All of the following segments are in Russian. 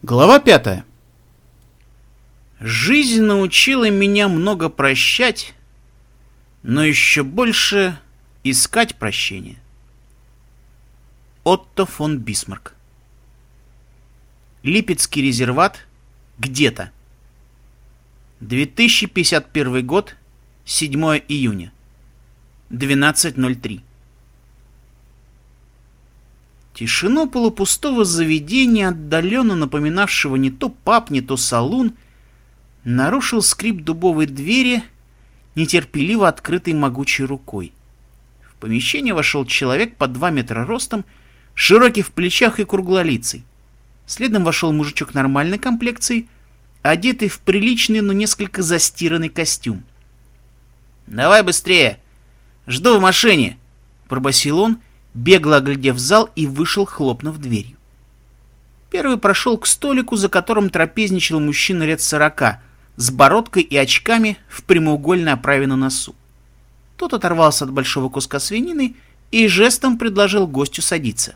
Глава 5. Жизнь научила меня много прощать, но еще больше искать прощения. Отто фон Бисмарк. Липецкий резерват. Где-то. 2051 год. 7 июня. 12:03. Тишину полупустого заведения, отдаленно напоминавшего не то паб, не то салун, нарушил скрип дубовой двери, нетерпеливо открытой могучей рукой. В помещение вошел человек под 2 метра ростом, широкий в плечах и круглолицый. Следом вошел мужичок нормальной комплекции, одетый в приличный, но несколько застиранный костюм. «Давай быстрее! Жду в машине!» — пробасил он, бегло оглядев зал, и вышел, хлопнув дверью. Первый прошел к столику, за которым трапезничал мужчина лет 40, с бородкой и очками в прямоугольной оправе на носу. Тот оторвался от большого куска свинины и жестом предложил гостю садиться.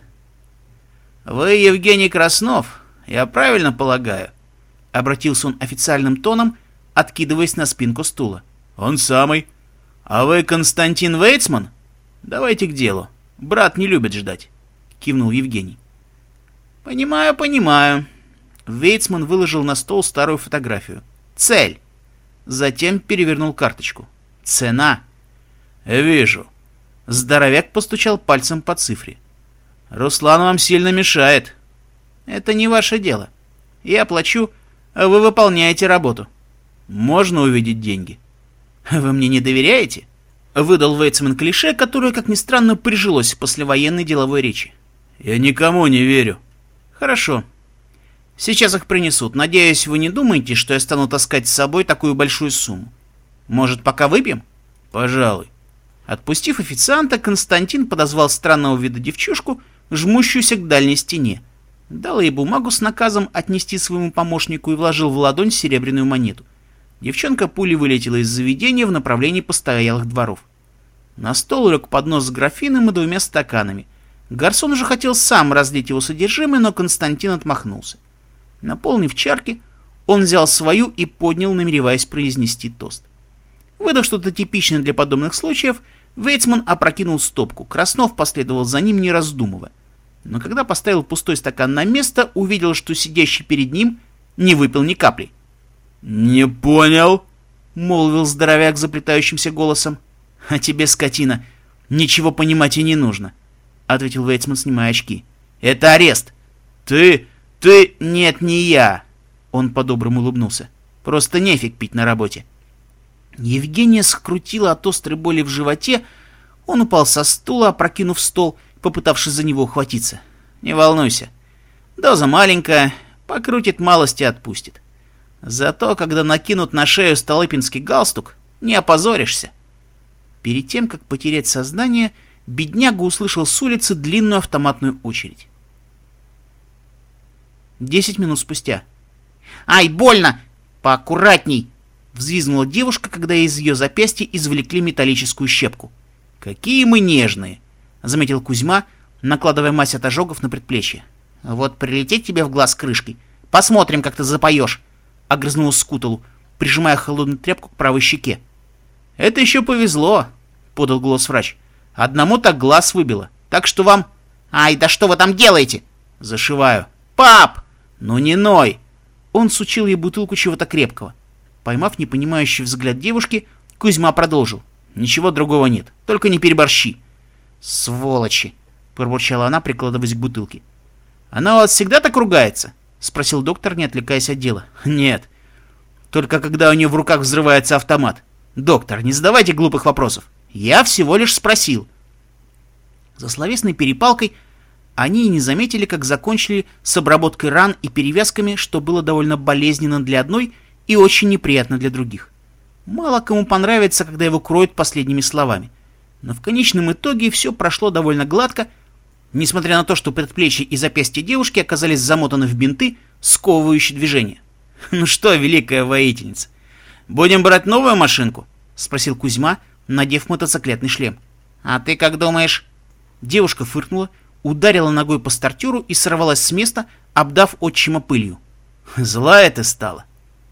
«Вы Евгений Краснов, я правильно полагаю?» — обратился он официальным тоном, откидываясь на спинку стула. «Он самый. А вы Константин Вейцман? Давайте к делу. Брат не любит ждать», — кивнул Евгений. «Понимаю, понимаю». Вейцман выложил на стол старую фотографию. «Цель». Затем перевернул карточку. «Цена». «Вижу». Здоровяк постучал пальцем по цифре. «Руслан вам сильно мешает». «Это не ваше дело. Я плачу, а вы выполняете работу». «Можно увидеть деньги?» «Вы мне не доверяете?» Выдал Вейцман клише, которое, как ни странно, прижилось в послевоенной деловой речи. «Я никому не верю». «Хорошо. Сейчас их принесут. Надеюсь, вы не думаете, что я стану таскать с собой такую большую сумму. Может, пока выпьем?» «Пожалуй». Отпустив официанта, Константин подозвал странного вида девчушку, жмущуюся к дальней стене. Дал ей бумагу с наказом отнести своему помощнику и вложил в ладонь серебряную монету. Девчонка пулей вылетела из заведения в направлении постоялых дворов. На стол лег поднос с графином и 2 стаканами. Гарсон уже хотел сам разлить его содержимое, но Константин отмахнулся. Наполнив чарки, он взял свою и поднял, намереваясь произнести тост. Выдав что-то типичное для подобных случаев, Вейцман опрокинул стопку. Краснов последовал за ним, не раздумывая. Но когда поставил пустой стакан на место, увидел, что сидящий перед ним не выпил ни капли. «Не понял», — молвил здоровяк заплетающимся голосом. «А тебе, скотина, ничего понимать и не нужно», — ответил Вейцман, снимая очки. «Это арест». «Ты... «Нет, не я», — он по-доброму улыбнулся. «Просто нефиг пить на работе». Евгения скрутила от острой боли в животе. Он упал со стула, опрокинув стол, попытавшись за него ухватиться. «Не волнуйся. Доза маленькая, покрутит малость и отпустит. Зато, когда накинут на шею столыпинский галстук, не опозоришься». Перед тем, как потерять сознание, бедняга услышал с улицы длинную автоматную очередь. 10 минут спустя. «Ай, больно! Поаккуратней!» — взвизгнула девушка, когда из ее запястья извлекли металлическую щепку. «Какие мы нежные!» — заметил Кузьма, накладывая мазь от ожогов на предплечье. «Вот прилететь тебе в глаз крышкой. Посмотрим, как ты запоешь!» — огрызнулась Скуталу, прижимая холодную тряпку к правой щеке. «Это еще повезло!» — подал голос врач. «Одному так глаз выбило. Так что вам...» «Ай, да что вы там делаете?» «Зашиваю». «Пап!» «Ну не ной!» Он сучил ей бутылку чего-то крепкого. Поймав непонимающий взгляд девушки, Кузьма продолжил. «Ничего другого нет, только не переборщи». «Сволочи!» — пробурчала она, прикладываясь к бутылке. «Она у вас всегда так ругается?» — спросил доктор, не отвлекаясь от дела. «Нет. Только когда у нее в руках взрывается автомат. Доктор, не задавайте глупых вопросов. Я всего лишь спросил». За словесной перепалкой они и не заметили, как закончили с обработкой ран и перевязками, что было довольно болезненно для одной и очень неприятно для других. Мало кому понравится, когда его кроют последними словами. Но в конечном итоге все прошло довольно гладко, несмотря на то, что предплечья и запястья девушки оказались замотаны в бинты, сковывающие движение. «Ну что, великая воительница, будем брать новую машинку?» — спросил Кузьма, надев мотоциклетный шлем. «А ты как думаешь?» Девушка фыркнула, ударила ногой по стартеру и сорвалась с места, обдав отчима пылью. Злая ты стала.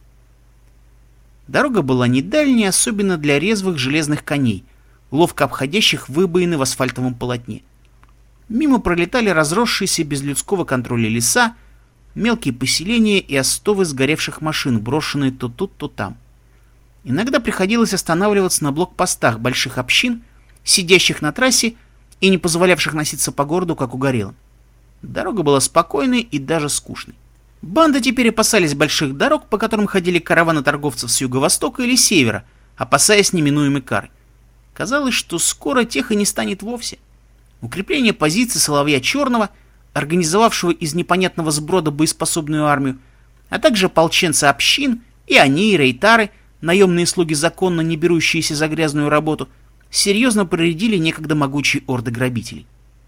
Дорога была не дальняя, особенно для резвых железных коней, ловко обходящих выбоины в асфальтовом полотне. Мимо пролетали разросшиеся без людского контроля леса, мелкие поселения и остовы сгоревших машин, брошенные то тут, то там. Иногда приходилось останавливаться на блокпостах больших общин, сидящих на трассе и не позволявших носиться по городу, как угорелым. Дорога была спокойной и даже скучной. Банды теперь опасались больших дорог, по которым ходили караваны торговцев с юго-востока или севера, опасаясь неминуемой кары. Казалось, что скоро тех и не станет вовсе. Укрепление позиций Соловья Черного, организовавшего из непонятного сброда боеспособную армию, а также ополченцы общин, и они, и рейтары, наемные слуги законно не берущиеся за грязную работу, серьезно проредили некогда могучие орды грабителей.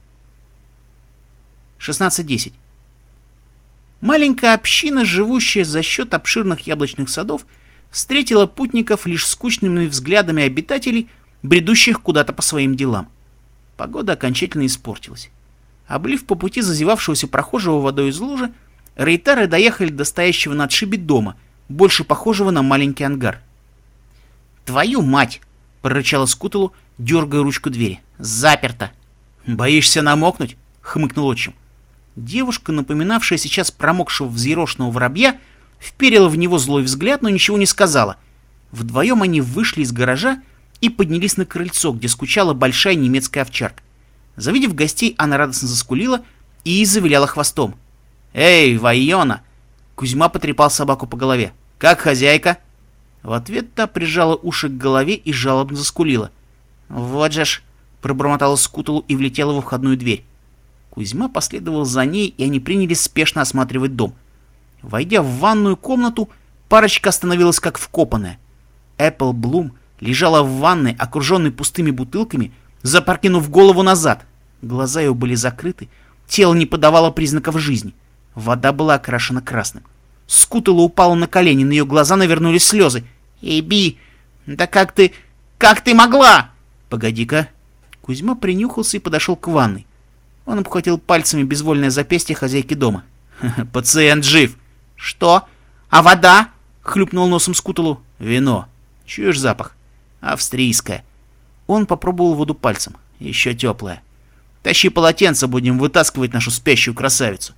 16:10. Маленькая община, живущая за счет обширных яблочных садов, встретила путников лишь скучными взглядами обитателей, бредущих куда-то по своим делам. Погода окончательно испортилась. Облив по пути зазевавшегося прохожего водой из лужи, рейтары доехали до стоящего на отшибе дома, больше похожего на маленький ангар. «Твою мать!» — прорычала Скуталу, дергая ручку двери. «Заперто!» «Боишься намокнуть?» — хмыкнул отчим. Девушка, напоминавшая сейчас промокшего взъерошенного воробья, вперила в него злой взгляд, но ничего не сказала. Вдвоем они вышли из гаража и поднялись на крыльцо, где скучала большая немецкая овчарка. Завидев гостей, она радостно заскулила и завиляла хвостом. «Эй, Вайона!» Кузьма потрепал собаку по голове. «Как хозяйка?» В ответ та прижала уши к голове и жалобно заскулила. «Вот же ж!» — пробормотала Скуталу и влетела во входную дверь. Кузьма последовал за ней, и они принялись спешно осматривать дом. Войдя в ванную комнату, парочка остановилась как вкопанная. Эппл Блум лежала в ванной, окруженной пустыми бутылками, запрокинув голову назад. Глаза ее были закрыты, тело не подавало признаков жизни. Вода была окрашена красным. Скутала упала на колени, на ее глаза навернулись слезы. «Эй, Би, да как ты могла?» «Погоди-ка». Кузьма принюхался и подошел к ванной. Он обхватил пальцами безвольное запястье хозяйки дома. «Пациент жив!» «Что? А вода?» — хлюпнул носом Скуталу. «Вино. Чуешь запах? Австрийское». Он попробовал воду пальцем. «Еще теплое. Тащи полотенце, будем вытаскивать нашу спящую красавицу».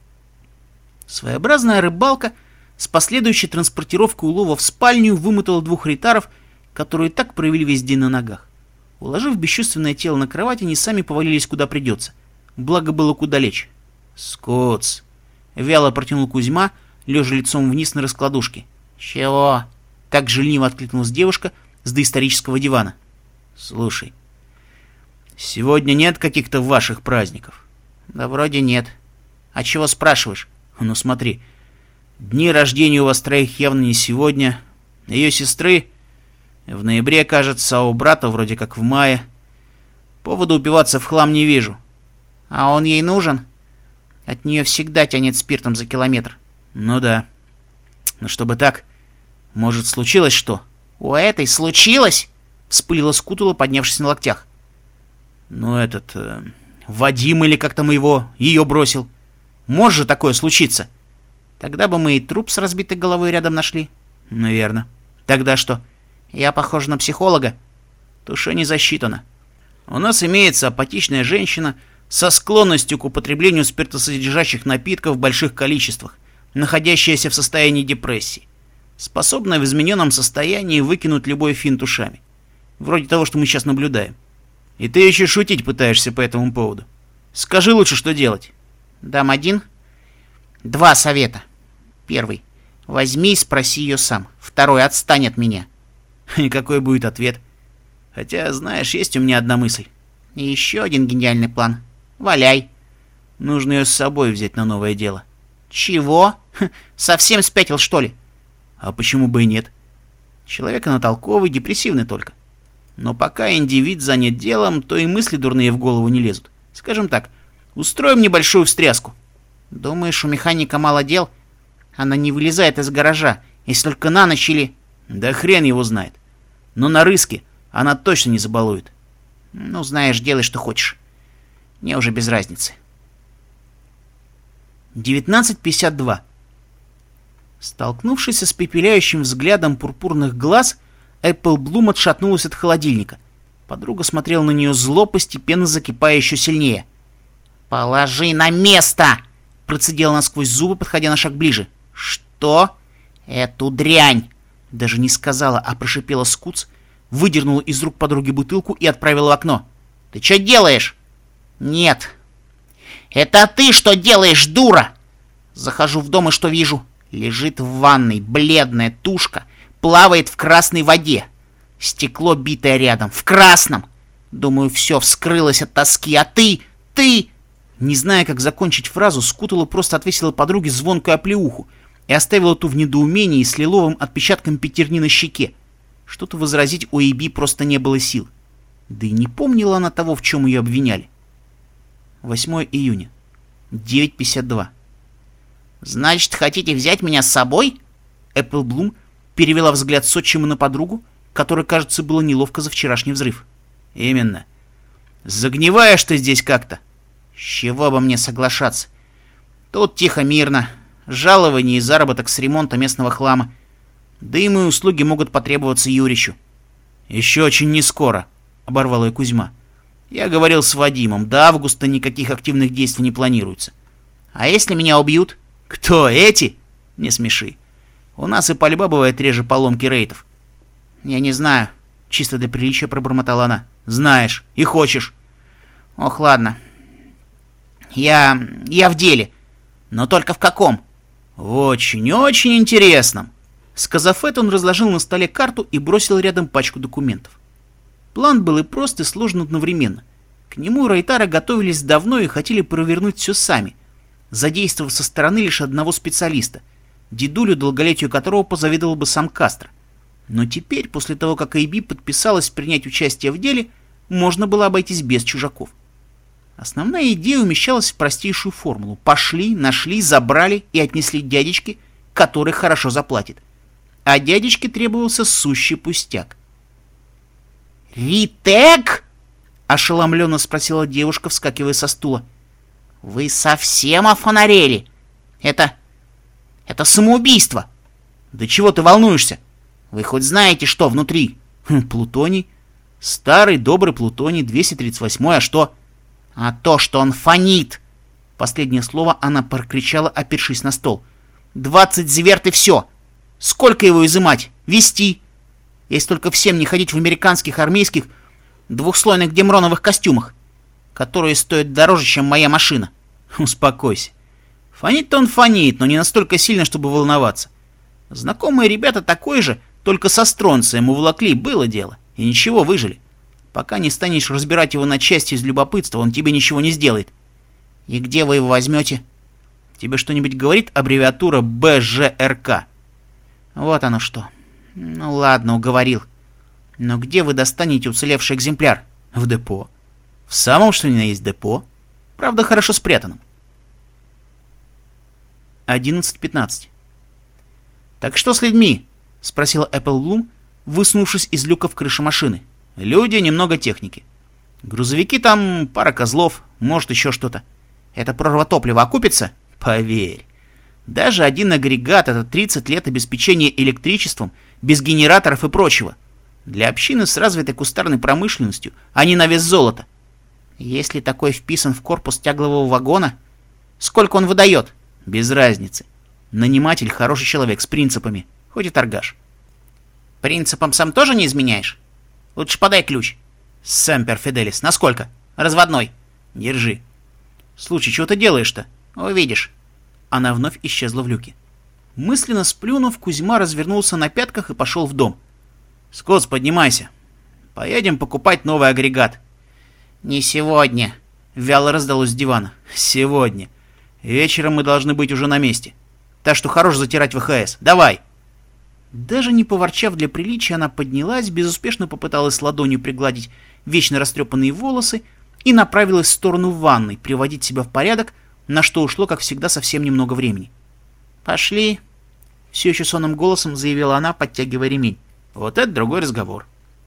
Своеобразная рыбалка с последующей транспортировкой улова в спальню вымотала двух рейтаров, которые так провели весь день на ногах. Уложив бесчувственное тело на кровать, они сами повалились куда придется. Благо было куда лечь. «Скотс!» — вяло протянул Кузьма, лежа лицом вниз на раскладушке. «Чего?» — так же лениво откликнулась девушка с доисторического дивана. «Слушай, сегодня нет каких-то ваших праздников?» «Да вроде нет. А чего спрашиваешь?» «Ну смотри, дни рождения у вас троих явно не сегодня. Ее сестры в ноябре, кажется, а у брата вроде как в мае. Повода упиваться в хлам не вижу». «А он ей нужен?» «От нее всегда тянет спиртом за километр». «Ну да. Но чтобы так, может, случилось что?» «У этой случилось?» — вспылила Скутала, поднявшись на локтях. «Ну этот... Вадим или как там его, ее бросил. Может же такое случиться?» «Тогда бы мы и труп с разбитой головой рядом нашли». «Наверно. Тогда что?» «Я похожа на психолога?» «Туше не засчитано. У нас имеется апатичная женщина со склонностью к употреблению спиртосодержащих напитков в больших количествах, находящаяся в состоянии депрессии, способная в измененном состоянии выкинуть любой финт ушами. Вроде того, что мы сейчас наблюдаем. И ты еще шутить пытаешься по этому поводу. Скажи лучше, что делать». «Дам один. 2 совета. Первый. Возьми и спроси ее сам. Второй. Отстань от меня». И какой будет ответ? Хотя, знаешь, есть у меня одна мысль. И еще один гениальный план. Валяй. Нужно ее с собой взять на новое дело. Чего? Совсем спятил, что ли? А почему бы и нет? Человек она толковый, депрессивный только. Но пока индивид занят делом, то и мысли дурные в голову не лезут. Скажем так, устроим небольшую встряску. Думаешь, у механика мало дел? Она не вылезает из гаража, если только на ночь или... Да хрен его знает. Но на рыске она точно не забалует. Ну, знаешь, делай, что хочешь. Мне уже без разницы. 19:52. Столкнувшись с испепеляющим взглядом пурпурных глаз, Эпплблум отшатнулась от холодильника. Подруга смотрела на нее зло, постепенно закипая еще сильнее. «Положи на место!» — процедила она сквозь зубы, подходя на шаг ближе. «Что? Эту дрянь!» Даже не сказала, а прошипела Скутс, выдернула из рук подруги бутылку и отправила в окно. «Ты что делаешь?» «Нет». «Это ты что делаешь, дура?» Захожу в дом и что вижу? Лежит в ванной бледная тушка, плавает в красной воде. Стекло битое рядом, в красном. Думаю, все, вскрылось от тоски, а ты... Не зная, как закончить фразу, Скутала просто отвесила подруге звонкую оплеуху и оставила ту в недоумении с лиловым отпечатком пятерни на щеке. Что-то возразить у Эйби просто не было сил. Да и не помнила она того, в чем ее обвиняли. 8 июня. 9:52. «Значит, хотите взять меня с собой?» Эпплблум перевела взгляд с отчима на подругу, которой, кажется, было неловко за вчерашний взрыв. «Именно. Загниваешь ты здесь как-то». «С чего бы мне соглашаться? Тут тихо-мирно. Жалование и заработок с ремонта местного хлама. Да и мои услуги могут потребоваться Юричу». «Еще очень не скоро», — оборвал ее Кузьма. «Я говорил с Вадимом. До августа никаких активных действий не планируется». «А если меня убьют?» «Кто, эти?» «Не смеши. У нас и пальба бывает реже поломки рейтов». «Я не знаю», — чисто для приличия пробормотала она. «Знаешь и хочешь». «Ох, ладно. Я в деле. Но только в каком?» «В очень-очень интересном». Сказав это, он разложил на столе карту и бросил рядом пачку документов. План был и прост, и сложен одновременно. К нему рейтары готовились давно и хотели провернуть все сами, задействовав со стороны лишь одного специалиста, дедулю, долголетию которого позавидовал бы сам Кастро. Но теперь, после того, как Эйби подписалась принять участие в деле, можно было обойтись без чужаков. Основная идея умещалась в простейшую формулу. Пошли, нашли, забрали и отнесли дядечке, который хорошо заплатит. А дядечке требовался сущий пустяк. «Ритек?» — ошеломленно спросила девушка, вскакивая со стула. «Вы совсем офонарели? Это самоубийство!» «Да чего ты волнуешься? Вы хоть знаете, что внутри?» «Плутоний. Старый добрый плутоний, 238, а что?» «А то, что он фонит!» Последнее слово она прокричала, опершись на стол. 20 зверт и все! Сколько его изымать? Вести? Если только всем не ходить в американских армейских двухслойных демроновых костюмах, которые стоят дороже, чем моя машина». «Успокойся. Фонит-то он фонит, но не настолько сильно, чтобы волноваться. Знакомые ребята такой же, только со стронцием уволокли, было дело, и ничего, выжили. Пока не станешь разбирать его на части из любопытства, он тебе ничего не сделает». «И где вы его возьмете?» «Тебе что-нибудь говорит аббревиатура БЖРК?» «Вот оно что. Ну ладно, уговорил. Но где вы достанете уцелевший экземпляр?» «В депо». «В самом что ни на есть депо. Правда, хорошо спрятанном». 11:15. «Так что с людьми?» — спросила Эпплблум, высунувшись из люка в крыше машины. «Люди, немного техники. Грузовики там, пара козлов, может еще что-то. Это прорва топлива окупится?» «Поверь. Даже один агрегат — это 30 лет обеспечения электричеством, без генераторов и прочего. Для общины с развитой кустарной промышленностью, а не на вес золота». «Если такой вписан в корпус тяглового вагона, сколько он выдает?» «Без разницы. Наниматель хороший человек с принципами, хоть и торгаш». «Принципам сам тоже не изменяешь? Лучше подай ключ». «Семпер Фиделис. Насколько?» «Разводной». «Держи». «Слушай, чего ты делаешь-то?» «Увидишь». Она вновь исчезла в люке. Мысленно сплюнув, Кузьма развернулся на пятках и пошел в дом. «Скотс, поднимайся. Поедем покупать новый агрегат». «Не сегодня», — вяло раздалось с дивана. «Сегодня. Вечером мы должны быть уже на месте. Так что хорош затирать ВХС. Давай!» Даже не поворчав для приличия, она поднялась, безуспешно попыталась ладонью пригладить вечно растрепанные волосы и направилась в сторону ванной, приводить себя в порядок, на что ушло, как всегда, совсем немного времени. «Пошли», — все еще сонным голосом заявила она, подтягивая ремень. «Вот это другой разговор».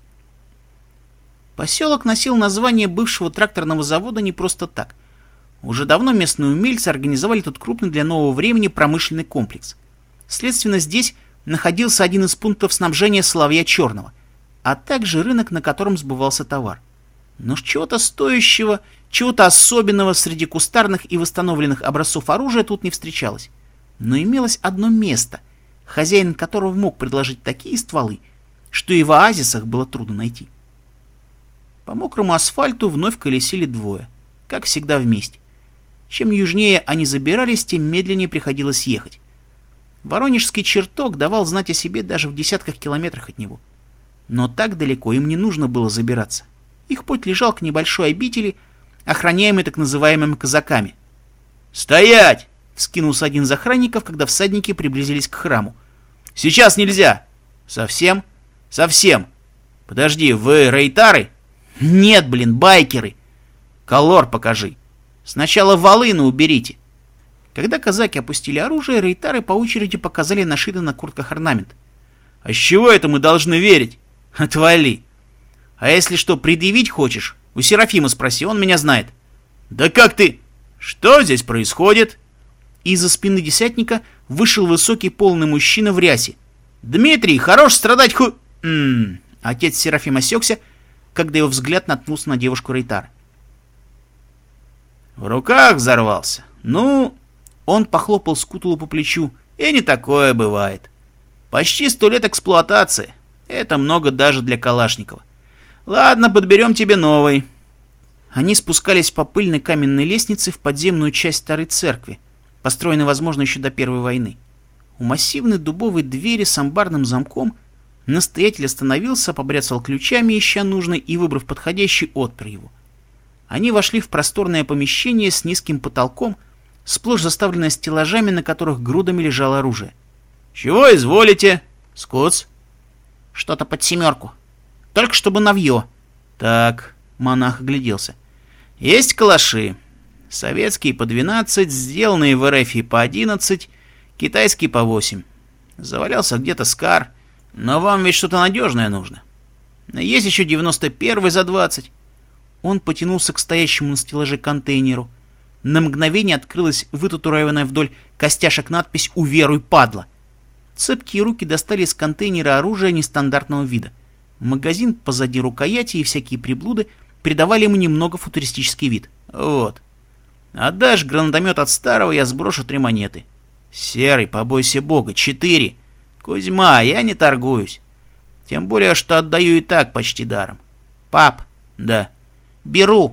Поселок носил название бывшего тракторного завода не просто так. Уже давно местные умельцы организовали тут крупный для нового времени промышленный комплекс. Следственно, здесь находился один из пунктов снабжения Соловья Черного, а также рынок, на котором сбывался товар. Но чего-то стоящего, чего-то особенного среди кустарных и восстановленных образцов оружия тут не встречалось. Но имелось одно место, хозяин которого мог предложить такие стволы, что и в оазисах было трудно найти. По мокрому асфальту вновь колесили двое, как всегда вместе. Чем южнее они забирались, тем медленнее приходилось ехать. Воронежский чертог давал знать о себе даже в десятках километрах от него. Но так далеко им не нужно было забираться. Их путь лежал к небольшой обители, охраняемой так называемыми казаками. «Стоять!» — вскинулся один из охранников, когда всадники приблизились к храму. «Сейчас нельзя!» «Совсем?» «Совсем!» «Подожди, вы рейтары?» «Нет, блин, байкеры!» «Колор покажи!» «Сначала волыну уберите!» Когда казаки опустили оружие, рейтары по очереди показали нашитый на куртках орнамент. «А с чего это мы должны верить?» «Отвали!» «А если что, предъявить хочешь? У Серафима спроси, он меня знает». «Да как ты? Что здесь происходит?» Из-за спины десятника вышел высокий полный мужчина в рясе. «Дмитрий, хорош страдать Отец Серафим осекся, когда его взгляд наткнулся на девушку рейтара. «В руках взорвался. Ну...» Он похлопал Скутулу по плечу. «И не такое бывает. Почти 100 лет эксплуатации. Это много даже для Калашникова. Ладно, подберем тебе новый». Они спускались по пыльной каменной лестнице в подземную часть старой церкви, построенной, возможно, еще до Первой войны. У массивной дубовой двери с амбарным замком настоятель остановился, побряцал ключами, ища нужный, и, выбрав подходящий, отпер его. Они вошли в просторное помещение с низким потолком, сплошь заставленное стеллажами, на которых грудами лежало оружие. «Чего изволите, Скотс?» Что-то под 7. Только чтобы навье. «Так», — монах огляделся. «Есть калаши. Советские по 12, сделанные в РФ по 11, китайские по 8. Завалялся где-то Скар, но вам ведь что-то надежное нужно. Есть еще 91 за 20. Он потянулся к стоящему на стеллаже контейнеру. На мгновение открылась вытатуированная вдоль костяшек надпись «Уверуй, падла». Цепкие руки достали из контейнера оружие нестандартного вида. Магазин позади рукояти и всякие приблуды придавали ему немного футуристический вид. Вот. Отдашь гранатомет от старого, я сброшу 3 монеты. Серый, побойся бога, 4. Кузьма, я не торгуюсь. Тем более, что отдаю и так почти даром. Пап. Да. Беру.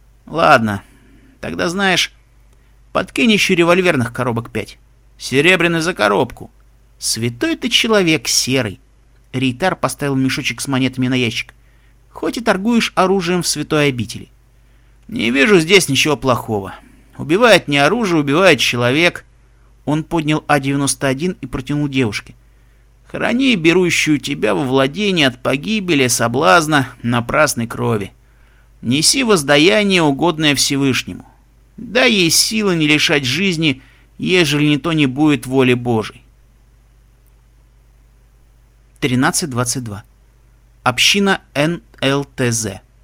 Ладно. Тогда, знаешь, подкинь еще револьверных коробок 5. Серебряный за коробку. Святой ты человек, Серый. Рейтар поставил мешочек с монетами на ящик. Хоть и торгуешь оружием в святой обители. Не вижу здесь ничего плохого. Убивает не оружие, убивает человек. Он поднял А-91 и протянул девушке. Храни берущую тебя во владение от погибели, соблазна, напрасной крови. Неси воздаяние, угодное Всевышнему. Дай ей силы не лишать жизни, ежели не то не будет воли Божией. 13:22. Община НЛТЗ.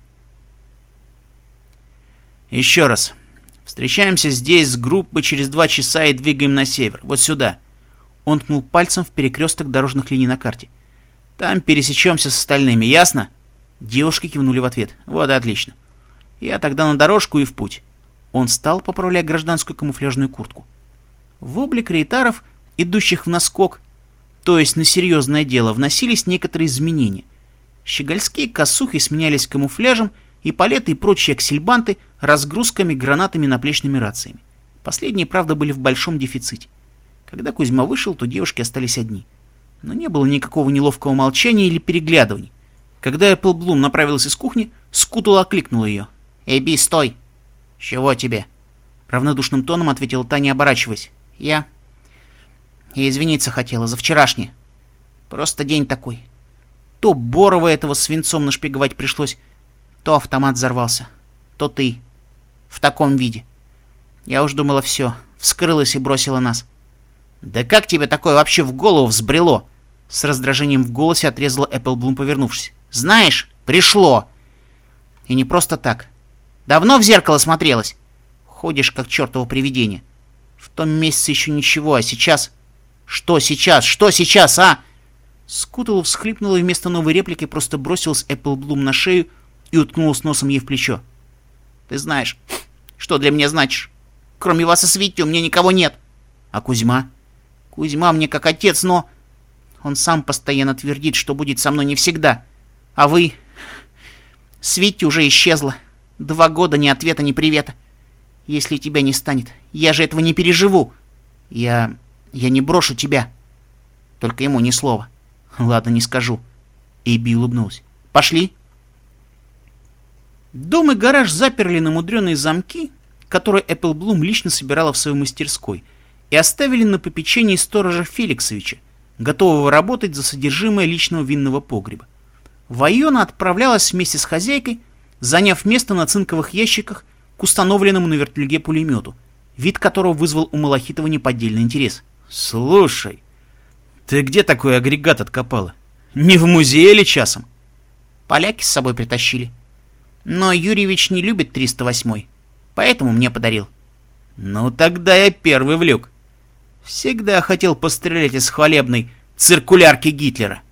Еще раз. Встречаемся здесь с группой через 2 часа и двигаем на север. Вот сюда. Он ткнул пальцем в перекресток дорожных линий на карте. Там пересечемся с остальными, ясно? Девушки кивнули в ответ. Вот и отлично. Я тогда на дорожку и в путь. Он встал, поправляя гражданскую камуфляжную куртку. В облик рейтаров, идущих в наскок, то есть на серьезное дело, вносились некоторые изменения. Щегольские косухи сменялись камуфляжем, и палеты и прочие аксельбанты разгрузками, гранатами, наплечными рациями. Последние, правда, были в большом дефиците. Когда Кузьма вышел, то девушки остались одни. Но не было никакого неловкого молчания или переглядываний. Когда Эпплблум направилась из кухни, Скутула окликнула ее. «Эбби, стой!» «Чего тебе?» Равнодушным тоном ответила та, не оборачиваясь. Я извиниться хотела за вчерашнее. Просто день такой. То Борова этого свинцом нашпиговать пришлось, то автомат взорвался, то ты. В таком виде. Я уж думала, все, вскрылась и бросила нас. Да как тебе такое вообще в голову взбрело? С раздражением в голосе отрезала Эпплблум, повернувшись. Знаешь, пришло. И не просто так. Давно в зеркало смотрелась? Ходишь, как чертово привидение. В том месяце еще ничего, а сейчас... Что сейчас? Что сейчас, а? Скутало всхлипнула и вместо новой реплики просто бросилась Эпплблум на шею и уткнулась носом ей в плечо. Ты знаешь, что для меня значишь? Кроме вас и Свети у меня никого нет. А Кузьма? Кузьма мне как отец, но... Он сам постоянно твердит, что будет со мной не всегда. А вы... Свети уже исчезла. 2 года ни ответа, ни привета. Если тебя не станет, я же этого не переживу. Я не брошу тебя. Только ему ни слова. Ладно, не скажу. Эбби улыбнулась. Пошли. Дом и гараж заперли на мудреные замки, которые Эпплблум лично собирала в своей мастерской, и оставили на попечении сторожа Феликсовича, готового работать за содержимое личного винного погреба. Вайона отправлялась вместе с хозяйкой, заняв место на цинковых ящиках к установленному на вертлюге пулемету, вид которого вызвал у Малахитова неподдельный интерес. «Слушай, ты где такой агрегат откопала? Не в музее ли часом?» Поляки с собой притащили. Но Юрьевич не любит 308-й, поэтому мне подарил. «Ну тогда я первый влюк. Всегда хотел пострелять из хвалебной циркулярки Гитлера».